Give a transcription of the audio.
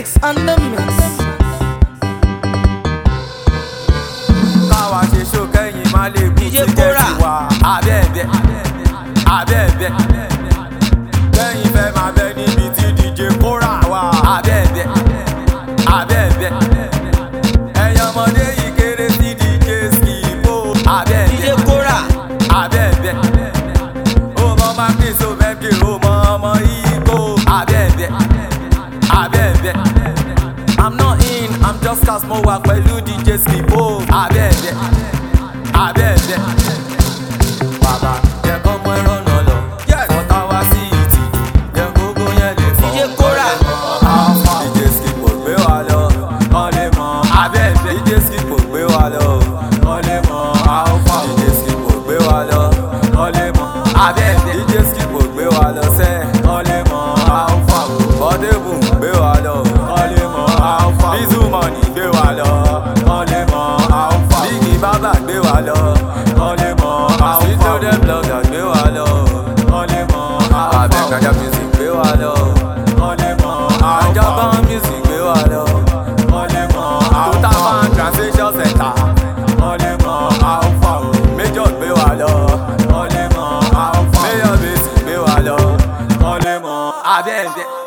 Six on the mix. Káwa ṣe ṣó kẹ́yìn má lè kú sí kẹ́yìn wá. Abẹ́ẹ̀bẹ́, abẹ́ẹ̀bẹ́. Kẹ́yìn fẹ́ máa bẹ níbi tí DJ Kora wà. Abẹ́ẹ̀bẹ́, abẹ́ẹ̀bẹ́. Ẹ̀yin ọmọdé yìí kéré sí DJ Skipo. Abẹ́ẹ̀bẹ́, DJ Kora. Abẹ́ẹ̀bẹ́. Ó mọ máa kí so mẹ́kì ó mọ ọmọ Igbo. Abẹ́ẹ̀bẹ́, abẹ́ẹ̀bẹ́. I'm not in, I'm just cast more work pẹ̀lú DJ Skipo. Abẹ́ẹ̀bẹ́, abẹ́ẹ̀bẹ́. Bàbá jẹ́ kọ́ mọ ẹran náà lọ. Fọ́tà wá sí ìtì, jẹ́ gbogbo yẹn lè fọ́. DJ Kora. DJ Skipo gbé wa lọ, kọ́ lè mọ. Abẹ́ẹ̀bẹ́. DJ Skipo gbé wa lọ, kọ́ lè mọ. Alpha. DJ Skipo gbé wa lọ, kọ́ lè mọ. Abẹ́ẹ̀bẹ́. DJ Skipo gbé wa lọ sẹ́, kọ́ lè mọ. Alpha. Bọ́débù gbé wa lọ, kọ́ lè mọ. Alpha. Bizu Money gbé wa lọ, kọ́ lè mọ. Alpha. Biggie Baba gbé wa lọ, kọ́ lè mọ. Alpha. Video the blogger gbé wa lọ, kọ́ lè mọ. Alpha. Abẹ́ẹ̀kájà music gbé wa lọ, kọ́ lè mọ. Alpha. Àjọba music gbé wa lọ, kọ́ lè mọ. Alpha. Total Man Translation Center, kọ́ lè mọ. Alpha. Major gbé wa lọ, kọ́ lè mọ. Alpha. Mayor Basic gbé wa lọ, kọ́ lè mọ. Abẹ́ẹ̀bẹ́.